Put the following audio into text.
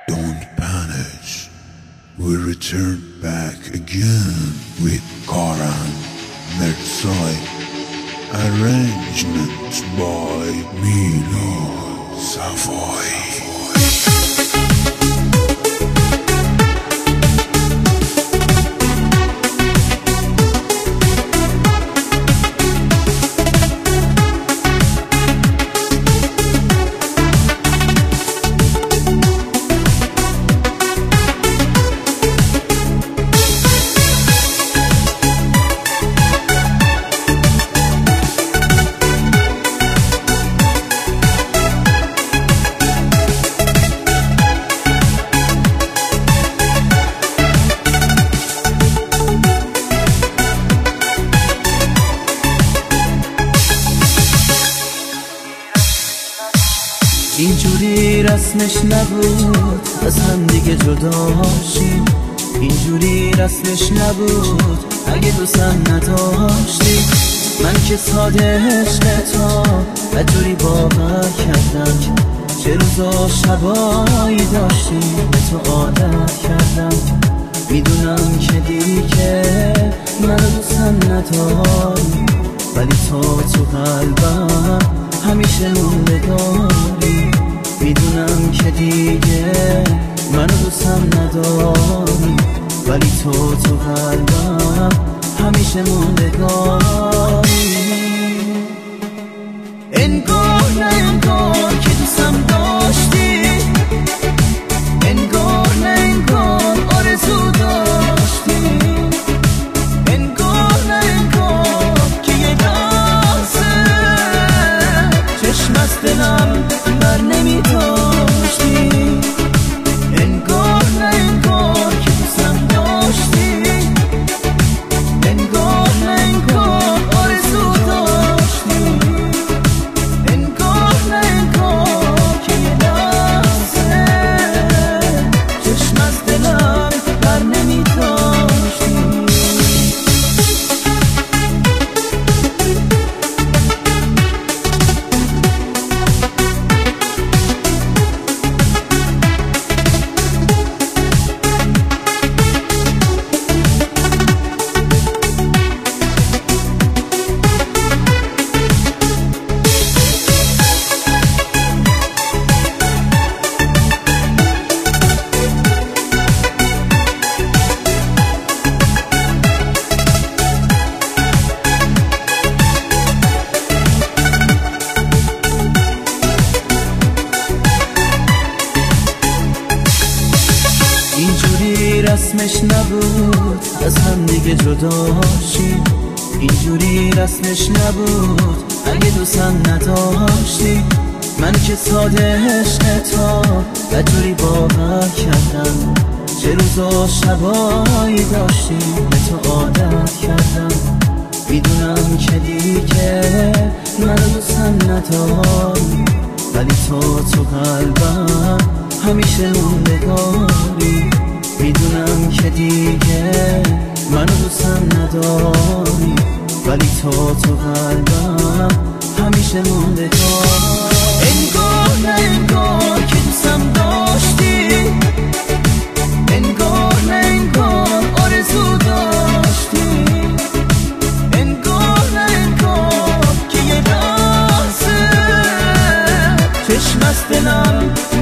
Don't panic, we return back again with Karan Mirza. Arrangement by Milo Savoy. اینجوری رسمش نبود از هم دیگه جدا شیم، اینجوری رسمش نبود اگه دوستم نداشتی. من که ساده عشقتا بدجوری باور کردم، چه روزا شبایی داشتی به تو عادت کردم. میدونم که دیگه منو دوستم نداری، ولی تو قلبم همیشه موندگاری. میدونم که دیگه منو دوستم نداری، ولی تو قلبم همیشه موندگاری. انگار نه انگار که دوستم داشتی، انگار نه انگار آرزو داشتی، انگار نه انگار که یه لحظه چشم از دلم بر نمی داشتی. انگار نه انگار که دوستم داشتی، انگار نه انگار آرزو داشتی، انگار نه انگار که یه لحظه چشم از دلم بر نمی داشتی. اینجوری رسمش نبود از هم دیگه جدا شیم، اینجوری رسمش نبود اگه دوستم نداشتی. من که ساده عشقتا بدجوری باور کردم، چه روزا شبایی داشتی به تو عادت کردم. میدونم که دیگه منو دوستم نداری، ولی تو قلبم همیشه موندگاری. میدونم که دیگه منو دوستم نداری، ولی تو قلبم همیشه موندگاری. انگار نه انگار که دوستم داشتی، انگار نه انگار آرزو داشتی، انگار نه انگار که یه لحظه چشم از دلم